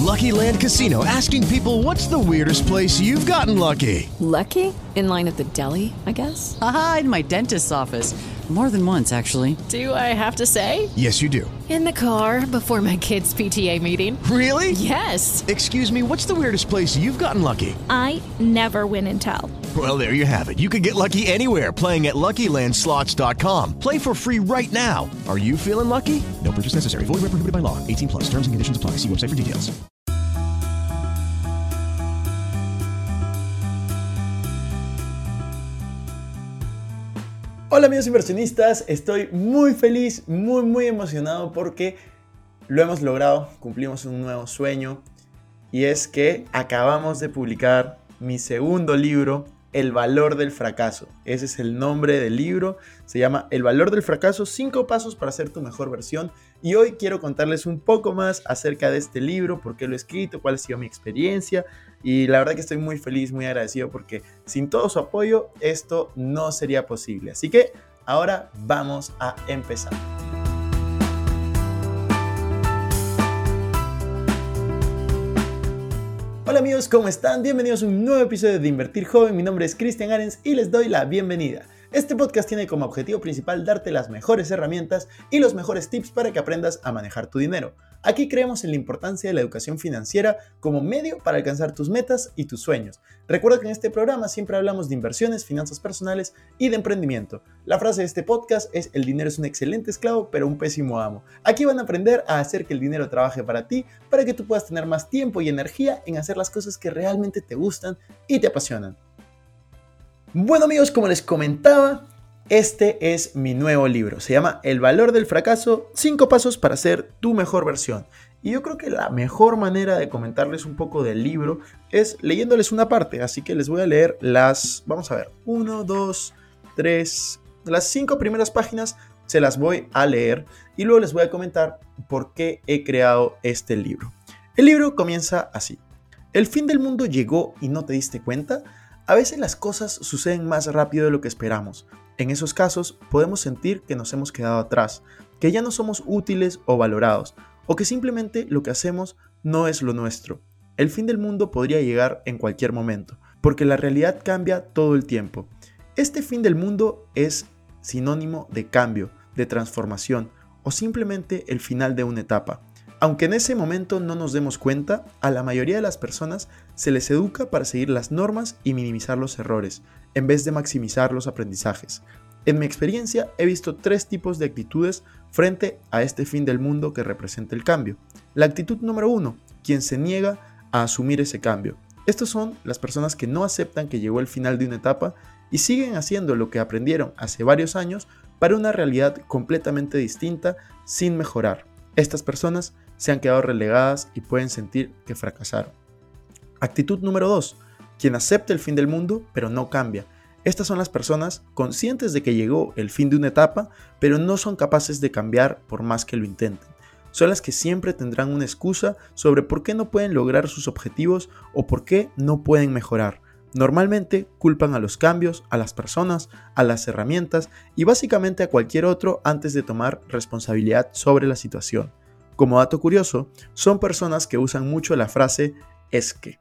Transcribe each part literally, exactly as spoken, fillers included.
Lucky Land Casino, asking people, what's the weirdest place you've gotten lucky? Lucky? In line at the deli, I guess? Aha, in my dentist's office. More than once, actually. Do I have to say? Yes, you do. In the car before my kids' P T A meeting. Really? Yes. Excuse me, what's the weirdest place you've gotten lucky? I never win and tell. Well, there you have it. You can get lucky anywhere, playing at Lucky Land Slots dot com. Play for free right now. Are you feeling lucky? No purchase necessary. Void where prohibited by law. eighteen plus. Terms and conditions apply. See website for details. Hola amigos inversionistas, estoy muy feliz, muy muy emocionado porque lo hemos logrado, cumplimos un nuevo sueño y es que acabamos de publicar mi segundo libro, El Valor del Fracaso. Ese es el nombre del libro, se llama El Valor del Fracaso, cinco pasos para ser tu mejor versión, y hoy quiero contarles un poco más acerca de este libro, por qué lo he escrito, cuál ha sido mi experiencia, y la verdad que estoy muy feliz, muy agradecido porque sin todo su apoyo esto no sería posible. Así que ahora vamos a empezar. Hola amigos, ¿cómo están? Bienvenidos a un nuevo episodio de Invertir Joven. Mi nombre es Cristian Arens y les doy la bienvenida. Este podcast tiene como objetivo principal darte las mejores herramientas y los mejores tips para que aprendas a manejar tu dinero. Aquí creemos en la importancia de la educación financiera como medio para alcanzar tus metas y tus sueños. Recuerda que en este programa siempre hablamos de inversiones, finanzas personales y de emprendimiento. La frase de este podcast es: el dinero es un excelente esclavo, pero un pésimo amo. Aquí van a aprender a hacer que el dinero trabaje para ti, para que tú puedas tener más tiempo y energía en hacer las cosas que realmente te gustan y te apasionan. Bueno amigos, como les comentaba, este es mi nuevo libro. Se llama El Valor del Fracaso, cinco pasos para ser tu mejor versión. Y yo creo que la mejor manera de comentarles un poco del libro es leyéndoles una parte. Así que les voy a leer las, vamos a ver, uno, dos, tres, las cinco primeras páginas se las voy a leer y luego les voy a comentar por qué he creado este libro. El libro comienza así: ¿el fin del mundo llegó y no te diste cuenta? A veces las cosas suceden más rápido de lo que esperamos. En esos casos podemos sentir que nos hemos quedado atrás, que ya no somos útiles o valorados, o que simplemente lo que hacemos no es lo nuestro. El fin del mundo podría llegar en cualquier momento, porque la realidad cambia todo el tiempo. Este fin del mundo es sinónimo de cambio, de transformación, o simplemente el final de una etapa. Aunque en ese momento no nos demos cuenta, a la mayoría de las personas se les educa para seguir las normas y minimizar los errores, en vez de maximizar los aprendizajes. En mi experiencia he visto tres tipos de actitudes frente a este fin del mundo que representa el cambio. La actitud número uno, quien se niega a asumir ese cambio. Estos son las personas que no aceptan que llegó el final de una etapa y siguen haciendo lo que aprendieron hace varios años para una realidad completamente distinta sin mejorar. Estas personas se han quedado relegadas y pueden sentir que fracasaron. Actitud número dos, quien acepta el fin del mundo pero no cambia. Estas son las personas conscientes de que llegó el fin de una etapa, pero no son capaces de cambiar por más que lo intenten. Son las que siempre tendrán una excusa sobre por qué no pueden lograr sus objetivos o por qué no pueden mejorar. Normalmente culpan a los cambios, a las personas, a las herramientas y básicamente a cualquier otro antes de tomar responsabilidad sobre la situación. Como dato curioso, son personas que usan mucho la frase "es que".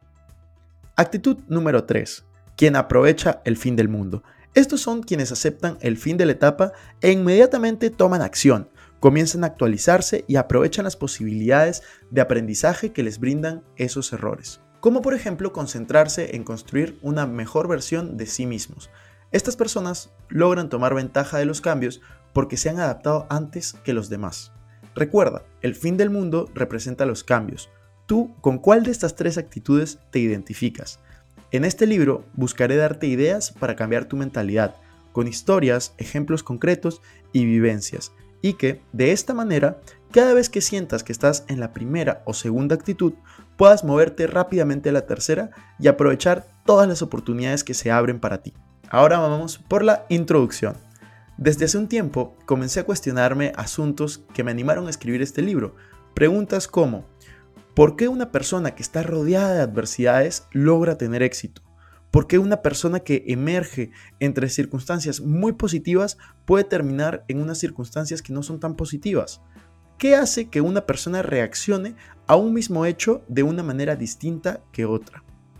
Actitud número tres. Quien aprovecha el fin del mundo. Estos son quienes aceptan el fin de la etapa e inmediatamente toman acción, comienzan a actualizarse y aprovechan las posibilidades de aprendizaje que les brindan esos errores. Como por ejemplo concentrarse en construir una mejor versión de sí mismos. Estas personas logran tomar ventaja de los cambios porque se han adaptado antes que los demás. Recuerda, el fin del mundo representa los cambios. ¿Tú con cuál de estas tres actitudes te identificas? En este libro buscaré darte ideas para cambiar tu mentalidad, con historias, ejemplos concretos y vivencias, y que, de esta manera, cada vez que sientas que estás en la primera o segunda actitud, puedas moverte rápidamente a la tercera y aprovechar todas las oportunidades que se abren para ti. Ahora vamos por la introducción. Desde hace un tiempo comencé a cuestionarme asuntos que me animaron a escribir este libro. Preguntas como: ¿por qué una persona que está rodeada de adversidades logra tener éxito? ¿Por qué una persona que emerge entre circunstancias muy positivas puede terminar en unas circunstancias que no son tan positivas? ¿Qué hace que una persona reaccione a un mismo hecho de una manera distinta que otra?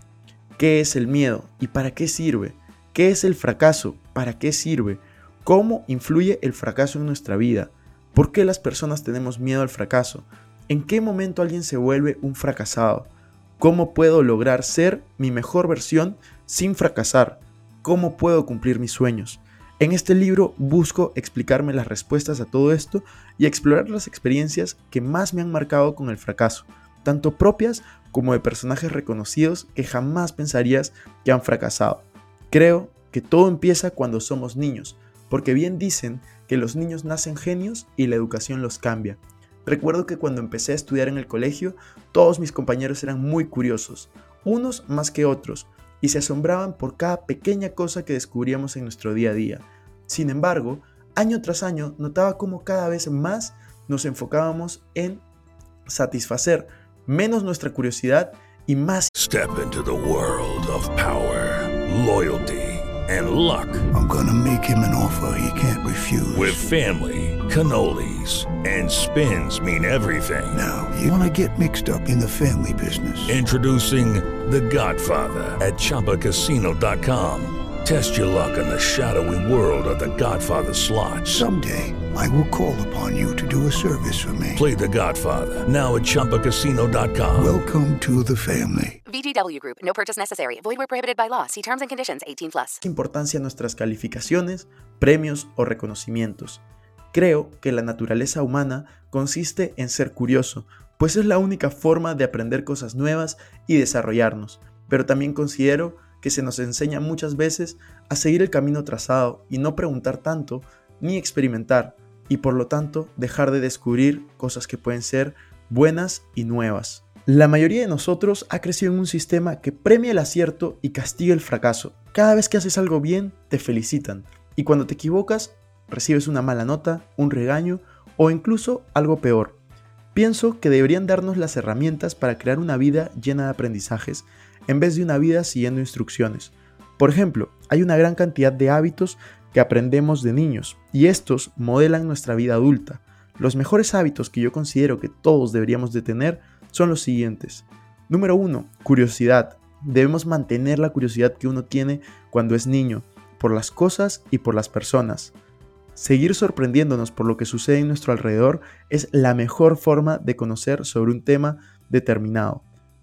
¿Qué es el miedo y para qué sirve? ¿Qué es el fracaso? ¿Para qué sirve? ¿Cómo influye el fracaso en nuestra vida? ¿Por qué las personas tenemos miedo al fracaso? ¿En qué momento alguien se vuelve un fracasado? ¿Cómo puedo lograr ser mi mejor versión sin fracasar? ¿Cómo puedo cumplir mis sueños? En este libro busco explicarme las respuestas a todo esto y explorar las experiencias que más me han marcado con el fracaso, tanto propias como de personajes reconocidos que jamás pensarías que han fracasado. Creo que todo empieza cuando somos niños, porque bien dicen que los niños nacen genios y la educación los cambia. Recuerdo que cuando empecé a estudiar en el colegio, todos mis compañeros eran muy curiosos, unos más que otros, y se asombraban por cada pequeña cosa que descubríamos en nuestro día a día. Sin embargo, año tras año notaba cómo cada vez más nos enfocábamos en satisfacer menos nuestra curiosidad y más. Step into the world of power, loyalty, and luck. I'm gonna make him an offer he can't refuse. With family, cannolis, and spins mean everything. Now, you wanna get mixed up in the family business. Introducing The Godfather at Chumba Casino dot com. Test your luck in the shadowy world of The Godfather slot. Someday, I will call upon you to do a service for me. Play The Godfather now at Chumba Casino dot com. Welcome to the family. V G W Group. No purchase necessary. Void where prohibited by law. See terms and conditions. eighteen plus. Importancia a nuestras calificaciones, premios o reconocimientos. Creo que la naturaleza humana consiste en ser curioso, pues es la única forma de aprender cosas nuevas y desarrollarnos, pero también considero que se nos enseña muchas veces a seguir el camino trazado y no preguntar tanto ni experimentar, y por lo tanto dejar de descubrir cosas que pueden ser buenas y nuevas. La mayoría de nosotros ha crecido en un sistema que premia el acierto y castiga el fracaso. Cada vez que haces algo bien, te felicitan, y cuando te equivocas, recibes una mala nota, un regaño o incluso algo peor. Pienso que deberían darnos las herramientas para crear una vida llena de aprendizajes, en vez de una vida siguiendo instrucciones. Por ejemplo, hay una gran cantidad de hábitos que aprendemos de niños, y estos modelan nuestra vida adulta. Los mejores hábitos que yo considero que todos deberíamos de tener son los siguientes. Número uno, curiosidad. Debemos mantener la curiosidad que uno tiene cuando es niño, por las cosas y por las personas. Seguir sorprendiéndonos por lo que sucede en nuestro alrededor es la mejor forma de conocer sobre un tema determinado,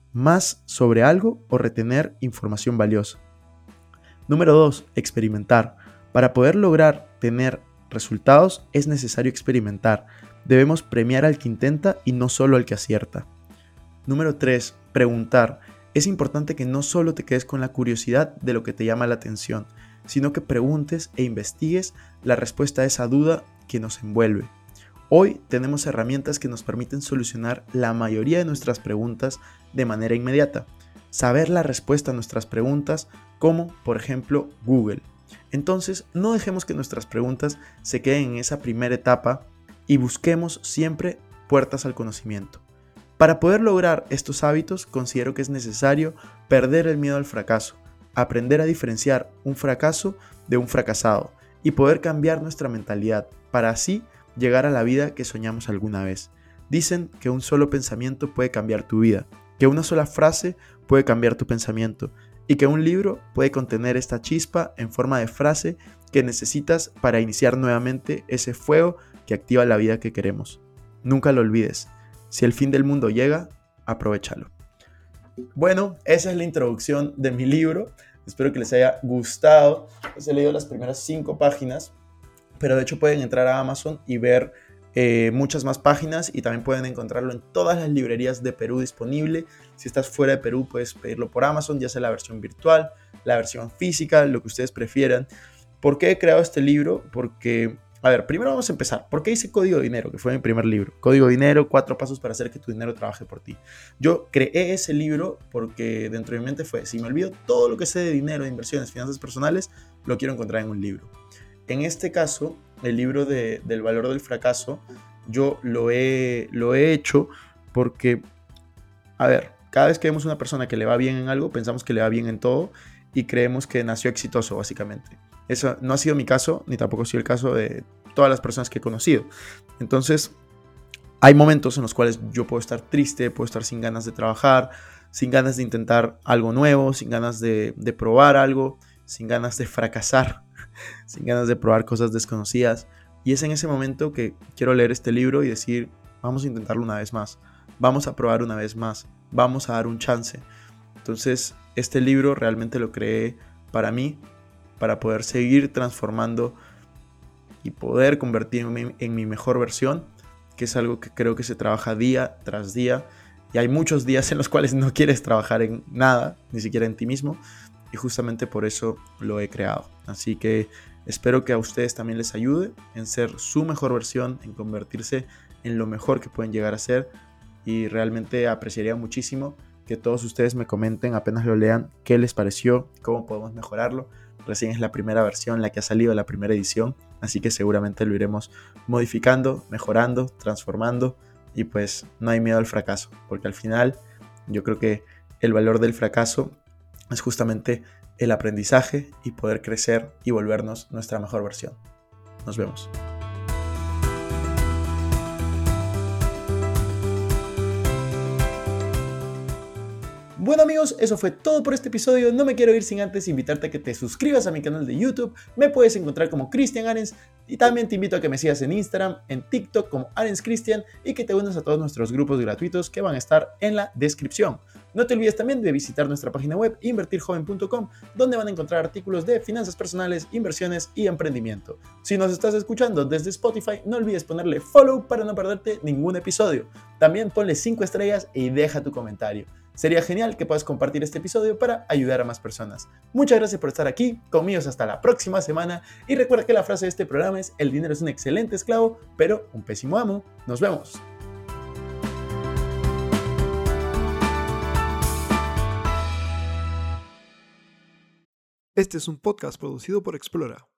más sobre algo o retener información valiosa. Número dos, experimentar. Para poder lograr tener resultados es necesario experimentar. Debemos premiar al que intenta y no solo al que acierta. Número tres, preguntar. Es importante que no solo te quedes con la curiosidad de lo que te llama la atención, sino que preguntes e investigues la respuesta a esa duda que nos envuelve. Hoy tenemos herramientas que nos permiten solucionar la mayoría de nuestras preguntas de manera inmediata. Saber la respuesta a nuestras preguntas, como por ejemplo Google. Entonces, no dejemos que nuestras preguntas se queden en esa primera etapa y busquemos siempre puertas al conocimiento. Para poder lograr estos hábitos, considero que es necesario perder el miedo al fracaso, aprender a diferenciar un fracaso de un fracasado y poder cambiar nuestra mentalidad para así llegar a la vida que soñamos alguna vez. Dicen que un solo pensamiento puede cambiar tu vida, que una sola frase puede cambiar tu pensamiento y que un libro puede contener esta chispa en forma de frase que necesitas para iniciar nuevamente ese fuego que activa la vida que queremos. Nunca lo olvides, si el fin del mundo llega, aprovéchalo. Bueno, esa es la introducción de mi libro. Espero que les haya gustado. Les he leído las primeras cinco páginas, pero de hecho pueden entrar a Amazon y ver eh, muchas más páginas, y también pueden encontrarlo en todas las librerías de Perú disponible. Si estás fuera de Perú, puedes pedirlo por Amazon, ya sea la versión virtual, la versión física, lo que ustedes prefieran. ¿Por qué he creado este libro? Porque, a ver, primero vamos a empezar. ¿Por qué hice Código Dinero? Que fue mi primer libro. Código Dinero, cuatro pasos para hacer que tu dinero trabaje por ti. Yo creé ese libro porque dentro de mi mente fue, si me olvido todo lo que sé de dinero, de inversiones, finanzas personales, lo quiero encontrar en un libro. En este caso, el libro de, del valor del fracaso, yo lo he, lo he hecho porque, a ver, cada vez que vemos una persona que le va bien en algo, pensamos que le va bien en todo y creemos que nació exitoso, básicamente. Eso no ha sido mi caso, ni tampoco ha sido el caso de todas las personas que he conocido. Entonces, hay momentos en los cuales yo puedo estar triste, puedo estar sin ganas de trabajar, sin ganas de intentar algo nuevo, sin ganas de, de probar algo, sin ganas de fracasar, sin ganas de probar cosas desconocidas. Y es en ese momento que quiero leer este libro y decir, vamos a intentarlo una vez más, vamos a probar una vez más, vamos a dar un chance. Entonces, este libro realmente lo creé para mí, para poder seguir transformando y poder convertirme en mi mejor versión, que es algo que creo que se trabaja día tras día, y hay muchos días en los cuales no quieres trabajar en nada, ni siquiera en ti mismo, y justamente por eso lo he creado. Así que espero que a ustedes también les ayude en ser su mejor versión, en convertirse en lo mejor que pueden llegar a ser, y realmente apreciaría muchísimo que todos ustedes me comenten apenas lo lean qué les pareció, cómo podemos mejorarlo. Recién es la primera versión, la que ha salido, la primera edición, así que seguramente lo iremos modificando, mejorando, transformando, y pues no hay miedo al fracaso, porque al final yo creo que el valor del fracaso es justamente el aprendizaje y poder crecer y volvernos nuestra mejor versión. Nos vemos. Bueno amigos, eso fue todo por este episodio. No me quiero ir sin antes invitarte a que te suscribas a mi canal de YouTube. Me puedes encontrar como Cristian Arens, y también te invito a que me sigas en Instagram, en TikTok como Arens Cristian, y que te unas a todos nuestros grupos gratuitos que van a estar en la descripción. No te olvides también de visitar nuestra página web invertir joven punto com, donde van a encontrar artículos de finanzas personales, inversiones y emprendimiento. Si nos estás escuchando desde Spotify, no olvides ponerle follow para no perderte ningún episodio. También ponle cinco estrellas y deja tu comentario. Sería genial que puedas compartir este episodio para ayudar a más personas. Muchas gracias por estar aquí, conmigo hasta la próxima semana, y recuerda que la frase de este programa es: el dinero es un excelente esclavo, pero un pésimo amo. Nos vemos. Este es un podcast producido por Explora.